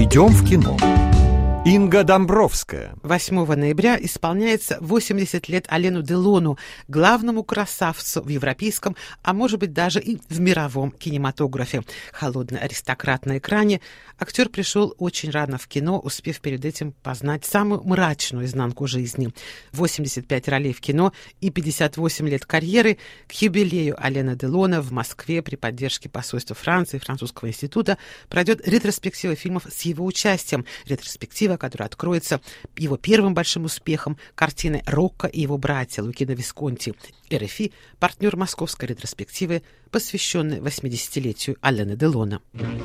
Идем в кино. Инга Домбровская. 8 ноября исполняется 80 лет Алену Делону, главному красавцу в европейском, а может быть даже и в мировом кинематографе. Холодный аристократ на экране. Актер пришел очень рано в кино, успев перед этим познать самую мрачную изнанку жизни. 85 ролей в кино и 58 лет карьеры. К юбилею Алена Делона в Москве при поддержке посольства Франции и Французского института пройдет ретроспектива фильмов с его участием. Ретроспектива, которая откроется его первым большим успехом, картиной «Рокко и его братья» Лукино Висконти. РФИ – партнер московской ретроспективы, посвященной 80-летию Алена Делона.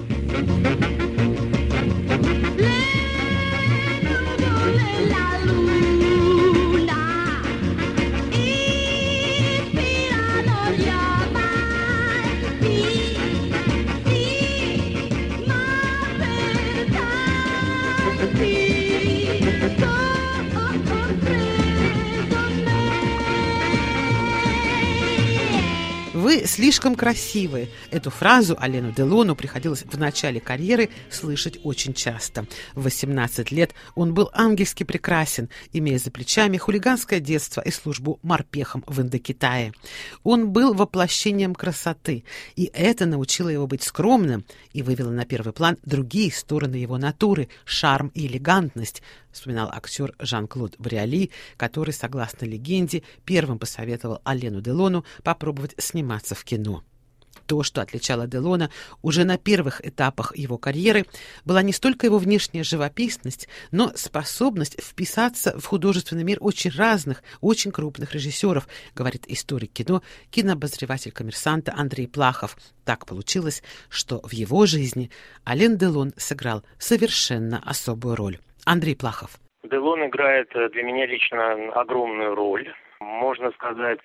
«Вы слишком красивы». Эту фразу Алену Делону приходилось в начале карьеры слышать очень часто. В 18 лет он был ангельски прекрасен, имея за плечами хулиганское детство и службу морпехом в Индокитае. Он был воплощением красоты, и это научило его быть скромным и вывело на первый план другие стороны его натуры – шарм и элегантность, вспоминал актер Жан-Клод Вриоли, который, согласно легенде, первым посоветовал Алену Делону попробовать сниматься в кино. То, что отличало Делона уже на первых этапах его карьеры, была не столько его внешняя живописность, но способность вписаться в художественный мир очень разных, очень крупных режиссеров, говорит историк кино, кинообозреватель «Коммерсанта» Андрей Плахов. Так получилось, что в его жизни Ален Делон сыграл совершенно особую роль. Андрей Плахов. Делон играет для меня лично огромную роль. Можно сказать,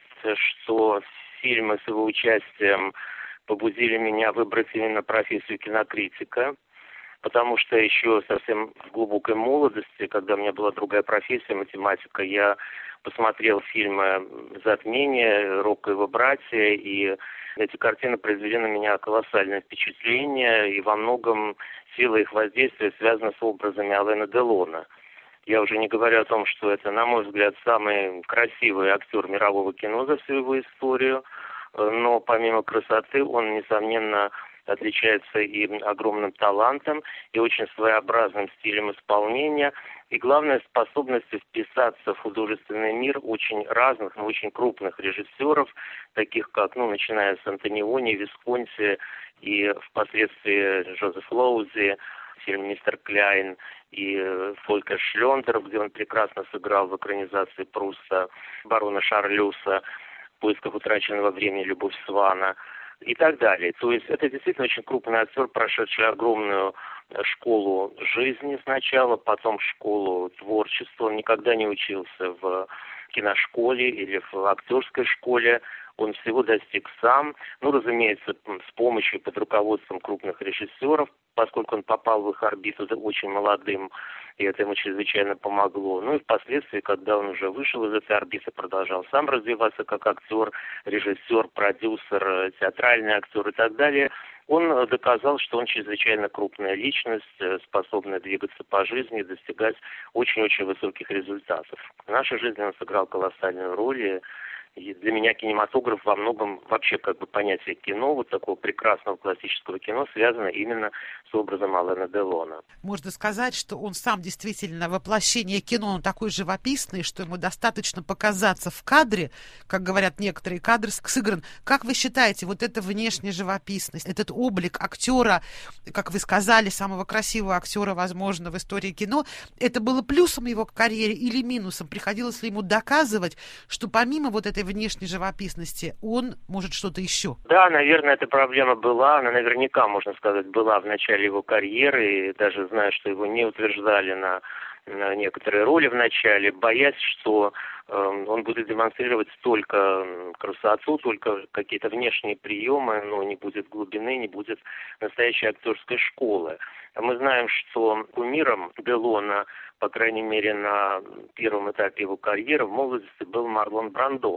что фильмы с его участием побудили меня выбрать именно профессию кинокритика, потому что еще совсем в глубокой молодости, когда у меня была другая профессия, математика, я посмотрел фильмы «Затмение», «Рокко и его братья», и эти картины произвели на меня колоссальное впечатление, и во многом сила их воздействия связана с образами Алена Делона. Я уже не говорю о том, что это, на мой взгляд, самый красивый актер мирового кино за всю его историю, но помимо красоты он, несомненно, отличается и огромным талантом, и очень своеобразным стилем исполнения, и, главное, способностью вписаться в художественный мир очень разных, но очень крупных режиссеров, таких как, начиная с Антониони, Висконти и впоследствии Жозеф Лоузи, фильм «Мистер Кляйн», и Фолькер Шлёндер, где он прекрасно сыграл в экранизации Пруста, барона Шарлюса, «В поисках утраченного времени», «Любовь Свана» и так далее. То есть это действительно очень крупный актер, прошедший огромную школу жизни сначала, потом школу творчества. Он никогда не учился в киношколе или в актерской школе. Он всего достиг сам, разумеется, с помощью, под руководством крупных режиссеров, поскольку он попал в их орбиту очень молодым, и это ему чрезвычайно помогло. И впоследствии, когда он уже вышел из этой орбиты, продолжал сам развиваться как актер, режиссер, продюсер, театральный актер и так далее, он доказал, что он чрезвычайно крупная личность, способная двигаться по жизни и достигать очень-очень высоких результатов. В нашей жизни он сыграл колоссальную роль, и для меня кинематограф во многом, вообще понятие кино, вот такого прекрасного классического кино, связано именно с образом Алена Делона. Можно сказать, что он сам действительно воплощение кино, он такой живописный, что ему достаточно показаться в кадре, как говорят некоторые, кадр сыгран. Как вы считаете, вот эта внешняя живописность, этот облик актера, как вы сказали, самого красивого актера, возможно, в истории кино, это было плюсом его карьере или минусом? Приходилось ли ему доказывать, что помимо вот этой внешней живописности он может что-то еще? Да, наверное, эта проблема была, она наверняка, можно сказать, была в начале его карьеры, и даже знаю, что его не утверждали на некоторые роли в начале, боясь, что он будет демонстрировать только красоту, только какие-то внешние приемы, но не будет глубины, не будет настоящей актерской школы. Мы знаем, что кумиром Делона, по крайней мере, на первом этапе его карьеры в молодости был Марлон Брандо.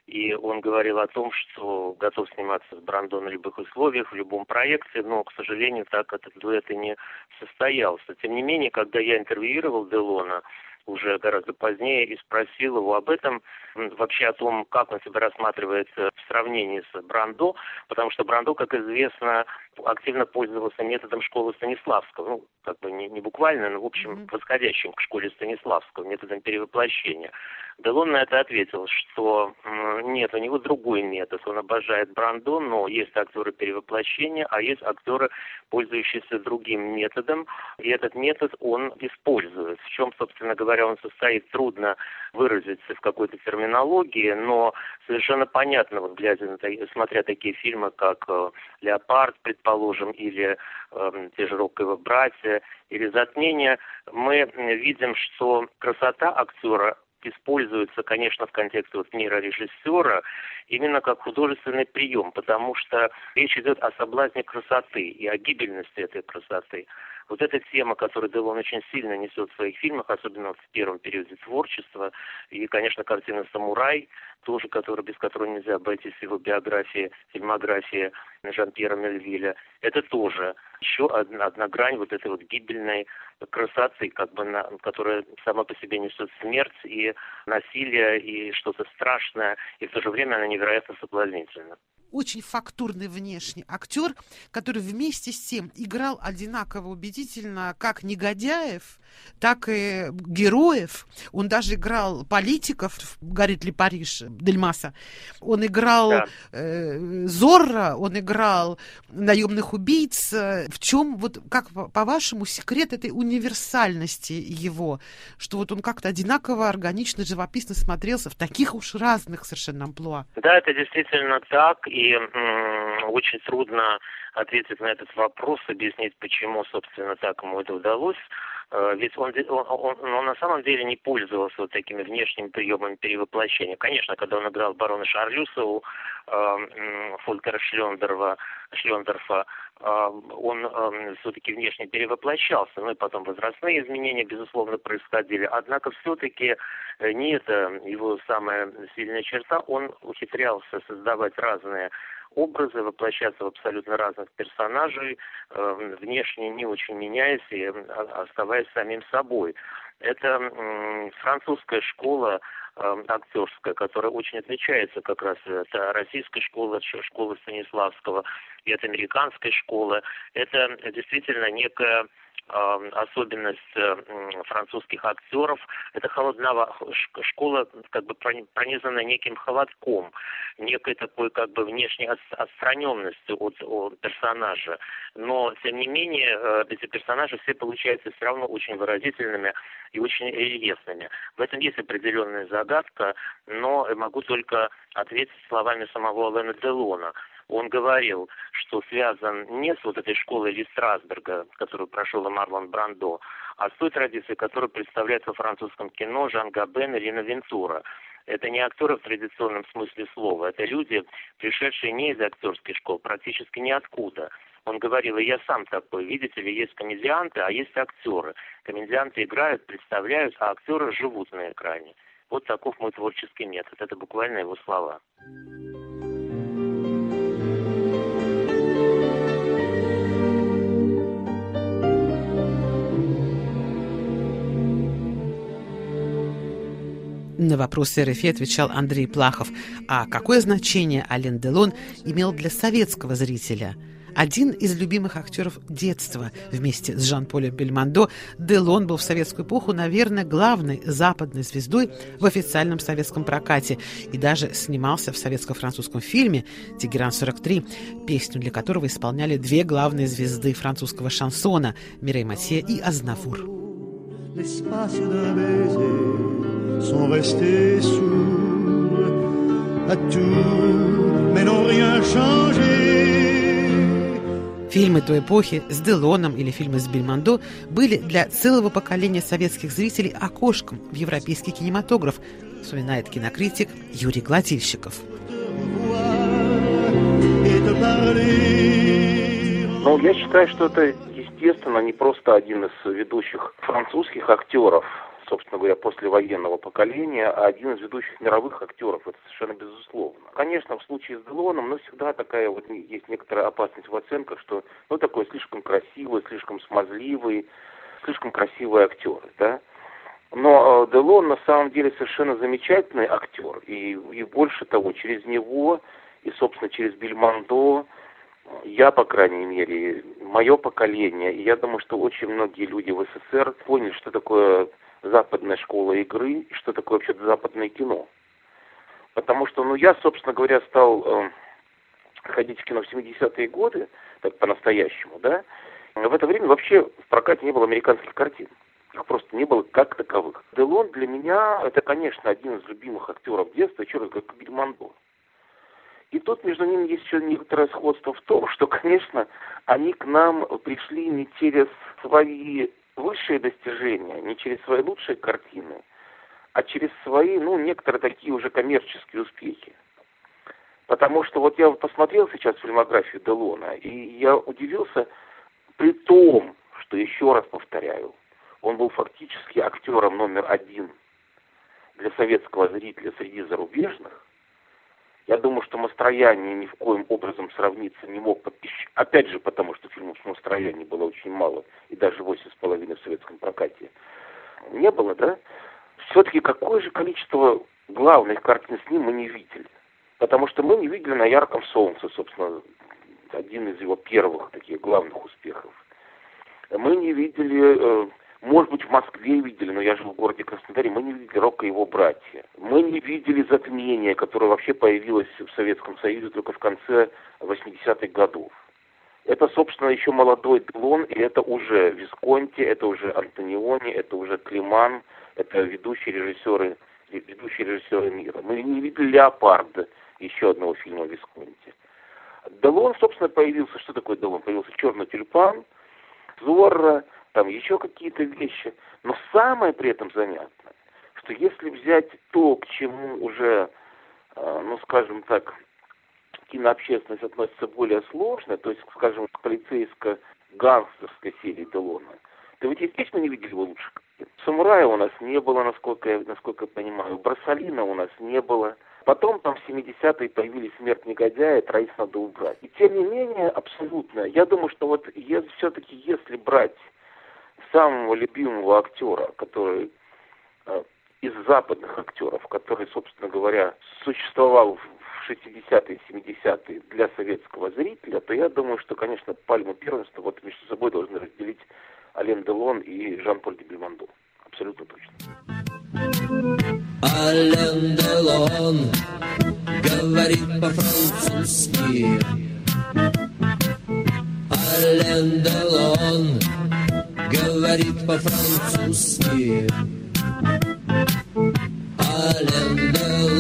и он говорил о том, что готов сниматься с Брандо на любых условиях, в любом проекте, но, к сожалению, так этот дуэт и не состоялся. Тем не менее, когда я интервьюировал Делона уже гораздо позднее и спросил его об этом, вообще о том, как он себя рассматривает в сравнении с Брандо, потому что Брандо, как известно, активно пользовался методом школы Станиславского, ну, как бы не буквально, но, в общем, восходящим к школе Станиславского, методом перевоплощения. Делон на это ответил, что нет, у него другой метод, он обожает Брандо, но есть актеры перевоплощения, а есть актеры, пользующиеся другим методом, и этот метод он использует. В чем, собственно говоря, он состоит, трудно выразиться в какой-то терминологии, но совершенно понятно, вот глядя на смотря такие фильмы, как «Леопард», предположим, или те же «Роковые братья», или «Затмение», мы видим, что красота актера используется, конечно, в контексте вот мира режиссера именно как художественный прием, потому что речь идет о соблазне красоты и о гибельности этой красоты. Вот эта тема, которую Делон очень сильно несет в своих фильмах, особенно в первом периоде творчества, и, конечно, картина «Самурай», тоже, без которой нельзя обойтись в его биографии, фильмографии Жан-Пьера Мельвиля, это тоже еще одна грань вот этой вот гибельной красоты, которая сама по себе несет смерть и насилие, и что-то страшное, и в то же время она невероятно соблазнительна. Очень фактурный внешне актер, который вместе с тем играл одинаково убедительно как негодяев, так и героев. Он даже играл политиков в «Горит ли Париж» Дельмаса. Он играл Зорро, он играл наемных убийц. В чем, вот как по-вашему, секрет этой универсальности его, что вот он как-то одинаково, органично, живописно смотрелся в таких уж разных совершенно амплуа? Да, это действительно так, и очень трудно ответить на этот вопрос, объяснить, почему, собственно, так ему это удалось. Ведь он на самом деле не пользовался вот такими внешними приемами перевоплощения. Конечно, когда он играл барона Шарлюса у Фолькера Шлендорфа, он все-таки внешне перевоплощался, ну и потом возрастные изменения, безусловно, происходили. Однако все-таки не это его самая сильная черта. Он ухитрялся создавать разные образы, воплощаться в абсолютно разных персонажей, внешне не очень меняясь и оставаясь самим собой. Это французская школа актерская, которая очень отличается как раз от российской школы, от школы Станиславского и от американской школы. Это действительно некая особенность французских актеров. Это школа, как бы пронизана неким холодком, некой такой как бы внешней отстраненностью от персонажа. Но, тем не менее, эти персонажи все получаются все равно очень выразительными и очень рельефными. В этом есть определенная загадка, но могу только ответить словами самого Алена Делона. Он говорил, что связан не с вот этой школой Ли Страсберга, которую прошел Марлон Брандо, а с той традицией, которую представляет во французском кино Жан Габен и Рина Вентура. Это не актеры в традиционном смысле слова, это люди, пришедшие не из актерской школы, практически ниоткуда. Он говорил, и я сам такой, видите ли, есть комедианты, а есть актеры. Комедианты играют, представляют, а актеры живут на экране. Вот таков мой творческий метод. Это буквально его слова. На вопросы РФИ отвечал Андрей Плахов. А какое значение Ален Делон имел для советского зрителя? Один из любимых актеров детства. Вместе с Жан-Полем Бельмондо Делон был в советскую эпоху, наверное, главной западной звездой в официальном советском прокате и даже снимался в советско-французском фильме «Тегеран-43», песню для которого исполняли две главные звезды французского шансона Мирей Матье и Азнавур. Sont restés sourds à tout, mais n'ont rien changé. Фильмы той эпохи с Делоном или фильмы с Бельмондо были для целого поколения советских зрителей окошком в европейский кинематограф, вспоминает кинокритик Юрий Гладильщиков. Ну, я считаю, что это, естественно, не просто один из ведущих французских актеров собственно говоря, послевоенного поколения, а один из ведущих мировых актеров, это совершенно безусловно. Конечно, в случае с Делоном, но всегда такая вот есть некоторая опасность в оценках, что, такой слишком красивый, слишком смазливый, слишком красивый актер, да. Но Делон на самом деле совершенно замечательный актер, и больше того, через него, и, собственно, через Бельмондо, я, по крайней мере, мое поколение, и я думаю, что очень многие люди в СССР поняли, что такое западная школа игры и что такое вообще-то западное кино. Потому что, я, собственно говоря, стал ходить в кино в 70-е годы, так по-настоящему, да. В это время вообще в прокате не было американских картин. Их просто не было как таковых. Делон для меня, это, конечно, один из любимых актеров детства, еще раз говорю, как Бельмондо. И тут между ними есть еще некоторое сходство в том, что, конечно, они к нам пришли не через свои высшие достижения, не через свои лучшие картины, а через свои, некоторые такие уже коммерческие успехи. Потому что вот я посмотрел сейчас фильмографию Делона, и я удивился, при том, что, еще раз повторяю, он был фактически актером номер один для советского зрителя среди зарубежных. Я думаю, что «Мастрояние» ни в коем образом сравниться не мог. Опять же, потому что фильмов с «Мастрояние» было очень мало, и даже 8,5 в советском прокате не было, да? Все-таки какое же количество главных картин с ним мы не видели? Потому что мы не видели «На ярком солнце», собственно, один из его первых таких главных успехов. Мы не видели... Может быть, в Москве видели, но я жил в городе Краснодаре, мы не видели «Рокко и его братья». Мы не видели «Затмение», которое вообще появилось в Советском Союзе только в конце 80-х годов. Это, собственно, еще молодой Делон, и это уже Висконти, это уже Антониони, это уже Климан, это ведущие режиссеры мира. Мы не видели «Леопарда», еще одного фильма Висконти. Делон, собственно, появился. Что такое Делон? Появился «Черный тюльпан», «Зорро», там еще какие-то вещи. Но самое при этом занятное, что если взять то, к чему уже, скажем так, кинообщественность относится более сложно, то есть, скажем, к полицейско-гангстерской серии Делона, то ведь, естественно, не видели его лучше. «Самурая» у нас не было, насколько я понимаю, «Брассолина» у нас не было. Потом там в 70-е появились «Смерть негодяя», «Троих надо убрать». И тем не менее, абсолютно, я думаю, что вот все-таки если брать самого любимого актера, который из западных актеров, который, собственно говоря, существовал в 60-е, 70-е для советского зрителя, то я думаю, что, конечно, пальму первенства вот между собой должны разделить Ален Делон и Жан-Поль де Бельмондо. Абсолютно точно. Ален Делон говорит по-французски. Ален Делон говорит по-французски. Ален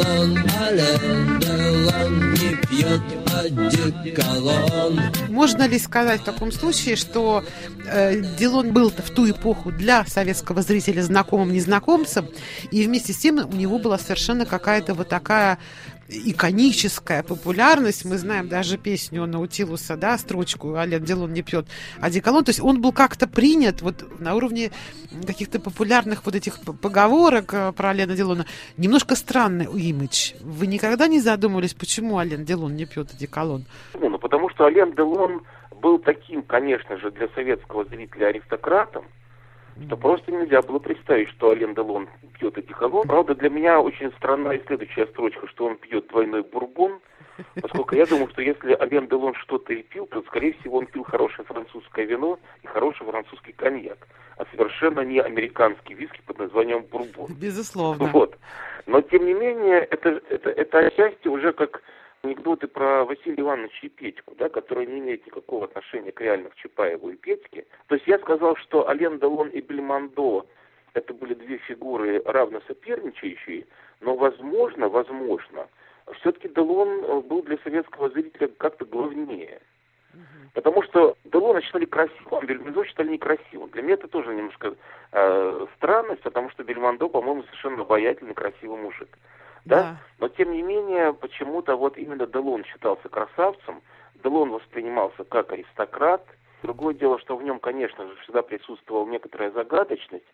Делон не пьет одеколон. Можно ли сказать в таком случае, что Делон был в ту эпоху для советского зрителя знакомым незнакомцем, и вместе с тем у него была совершенно какая-то вот такая иконическая популярность. Мы знаем даже песню Наутилуса, да, строчку «Ален Делон не пьет одеколон». То есть он был как-то принят вот на уровне каких-то популярных вот этих поговорок про Алена Делона. Немножко странный имидж. Вы никогда не задумывались, почему Ален Делон не пьет одеколон? Потому что Ален Делон был таким, конечно же, для советского зрителя аристократом, что просто нельзя было представить, что Ален Делон пьет одеколон. Правда, для меня очень странна и следующая строчка, что он пьет двойной бурбон, поскольку я думаю, что если Ален Делон что-то и пил, то, скорее всего, он пил хорошее французское вино и хороший французский коньяк, а совершенно не американский виски под названием бурбон. Безусловно. Вот. Но, тем не менее, это отчасти уже как анекдоты про Василия Ивановича и Петьку, да, которые не имеют никакого отношения к реальным Чапаеву и Петьке. То есть я сказал, что Ален Делон и Бельмондо это были две фигуры равно соперничающие, но возможно, все-таки Делон был для советского зрителя как-то главнее. Потому что Делона считали красивым, а Бельмондо считали некрасивым. Для меня это тоже немножко странность, потому что Бельмондо, по-моему, совершенно обаятельный, красивый мужик. Да? Но, тем не менее, почему-то вот именно Делон считался красавцем, Делон воспринимался как аристократ. Другое дело, что в нем, конечно же, всегда присутствовала некоторая загадочность.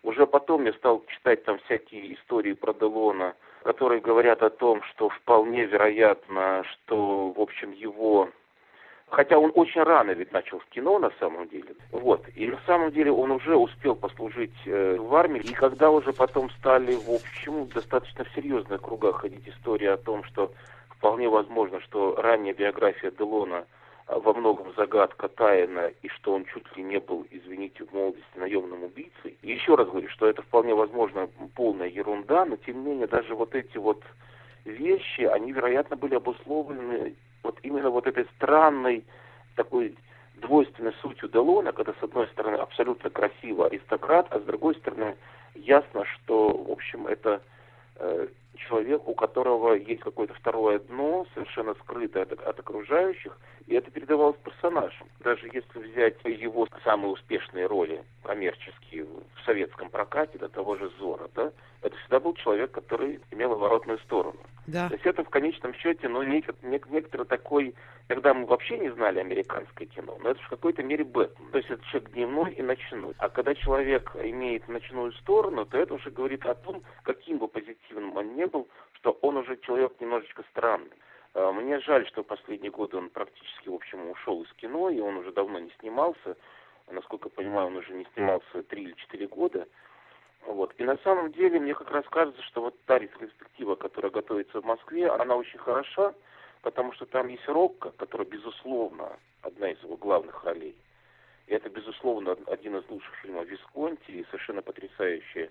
Уже потом я стал читать там всякие истории про Делона, которые говорят о том, что вполне вероятно, что, в общем, его... Хотя он очень рано ведь начал в кино на самом деле. Вот. И на самом деле он уже успел послужить в армии. И когда уже потом стали, в общем, достаточно в серьезных кругах ходить истории о том, что вполне возможно, что ранняя биография Делона во многом загадка, тайна, и что он чуть ли не был, извините, в молодости наемным убийцей. И еще раз говорю, что это вполне возможно полная ерунда, но тем не менее даже вот эти вот вещи, они, вероятно, были обусловлены вот именно вот этой странной такой двойственной сутью Делона, когда с одной стороны абсолютно красивый аристократ, а с другой стороны ясно, что, в общем, это человек, у которого есть какое-то второе дно, совершенно скрытое от окружающих, и это передавалось персонажам. Даже если взять его самые успешные роли коммерческие в советском прокате, до того же Зора, да, это всегда был человек, который имел оборотную сторону. Да. То есть это в конечном счете, некоторый такой, тогда мы вообще не знали американское кино, но это в какой-то мере Бэтмен. То есть это человек дневной и ночной. А когда человек имеет ночную сторону, то это уже говорит о том, каким бы позитивным он ни был, что он уже человек немножечко странный. Мне жаль, что в последние годы он практически, в общем, ушел из кино, и он уже давно не снимался. Насколько я понимаю, он уже не снимался 3 или 4 года. Вот. И на самом деле мне как раз кажется, что вот та ретроспектива, которая готовится в Москве, она очень хороша, потому что там есть Рокко, который, безусловно, одна из его главных ролей. И это, безусловно, один из лучших фильмов Висконти, и совершенно потрясающая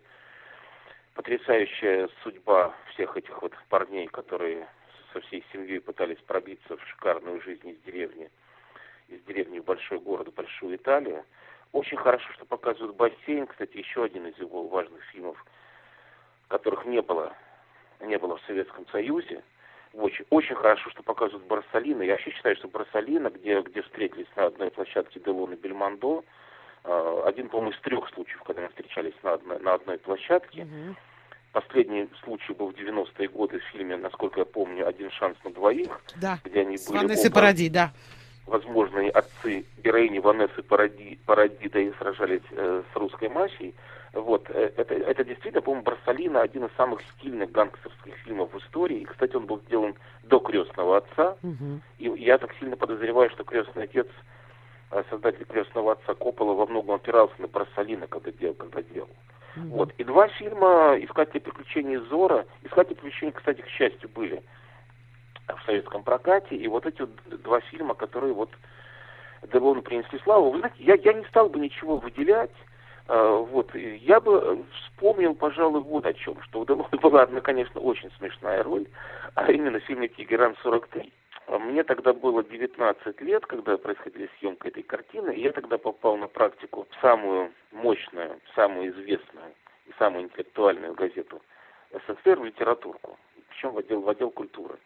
судьба всех этих вот парней, которые со всей семьей пытались пробиться в шикарную жизнь из деревни в большой город, в большую Италию. Очень хорошо, что показывают «Бассейн». Кстати, еще один из его важных фильмов, которых не было в Советском Союзе. Очень хорошо, что показывают «Борсалино». Я вообще считаю, что «Борсалино», где встретились на одной площадке Делон и Бельмондо, один, по-моему, из 3 случаев, когда они встречались на одной площадке. Угу. Последний случай был в 90-е годы в фильме, насколько я помню, «Один шанс на двоих», да. где они с были Ванессой Паради, да. возможные отцы героини Ванессы Паради, да и сражались с русской мафией. Вот. Это действительно, по-моему, «Борсалино» один из самых стильных гангстерских фильмов в истории. И, кстати, он был сделан до «Крестного отца». Угу. И я так сильно подозреваю, что «Крестный отец», создатель «Крестного отца» Коппола, во многом опирался на «Борсалино», когда делал. Угу. Вот. И 2 фильма «Искатели приключений» Зора. «Искатели приключений», кстати, к счастью, были в советском прокате. И вот эти 2 фильма, которые вот Делону принесли славу. Вы знаете, я не стал бы ничего выделять. Вот. Я бы вспомнил, пожалуй, вот о чем. Что у Делона была одна, конечно, очень смешная роль, а именно в фильме «Тегеран-43». Мне тогда было 19 лет, когда происходила съемка этой картины, и я тогда попал на практику в самую мощную, самую известную и самую интеллектуальную газету СССР, в литературку, причем в отдел культуры.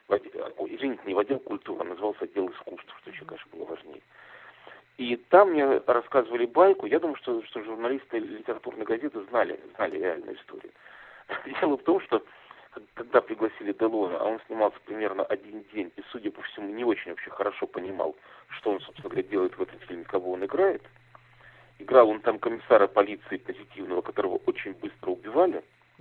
Не в отдел культуры, а назывался отдел искусств, что еще, конечно, было важнее. И там мне рассказывали байку. Я думаю, что журналисты литературной газеты знали реальную историю. Дело в том, что когда пригласили Делона, а он снимался примерно 1 день, и, судя по всему, не очень вообще хорошо понимал, что он, собственно говоря, делает в этом фильме, кого он играет. Играл он там комиссара полиции позитивного, которого очень быстро убивали,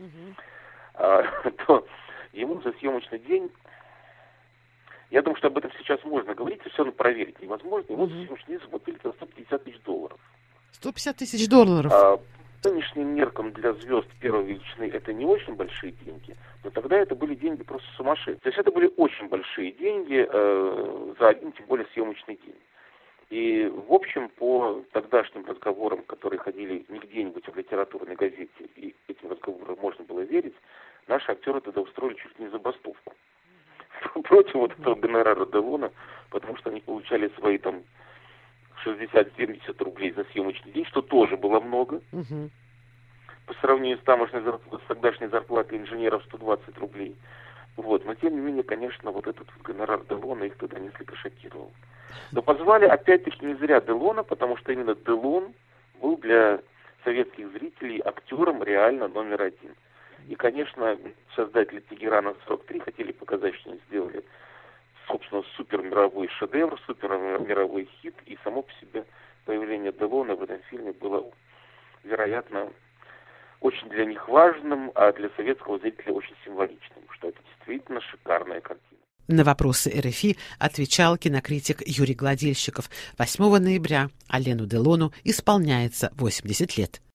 то ему за съемочный день, я думаю, что об этом сейчас можно говорить, и все равно проверить невозможно, ему за съемочный день заплатили $150 тысяч. $150 тысяч. По нынешним меркам для звезд первой величины это не очень большие деньги, но тогда это были деньги просто сумасшедшие. То есть это были очень большие деньги за один, тем более, съемочный день. И, в общем, по тогдашним разговорам, которые ходили не где-нибудь, а в литературной газете, и этим разговорам можно было верить, наши актеры тогда устроили чуть ли не забастовку против вот этого гонорара Делона, потому что они получали свои там 60-70 рублей за съемочный день, что тоже было много. Угу. По сравнению с тогдашней зарплатой инженеров 120 рублей. Вот. Но, тем не менее, конечно, вот этот гонорар Делона их тогда несколько шокировал. Но позвали, опять-таки, не зря Делона, потому что именно Делон был для советских зрителей актером реально номер 1. И, конечно, создатели «Тегерана-43» хотели показать, что они сделали, собственно, супермировой шедевр, супермировой хит, и само по себе появление Делона в этом фильме было, вероятно, очень для них важным, а для советского зрителя очень символичным, что это действительно шикарная картина. На вопросы РФИ отвечал кинокритик Юрий Гладильщиков. 8 ноября Алену Делону исполняется 80 лет.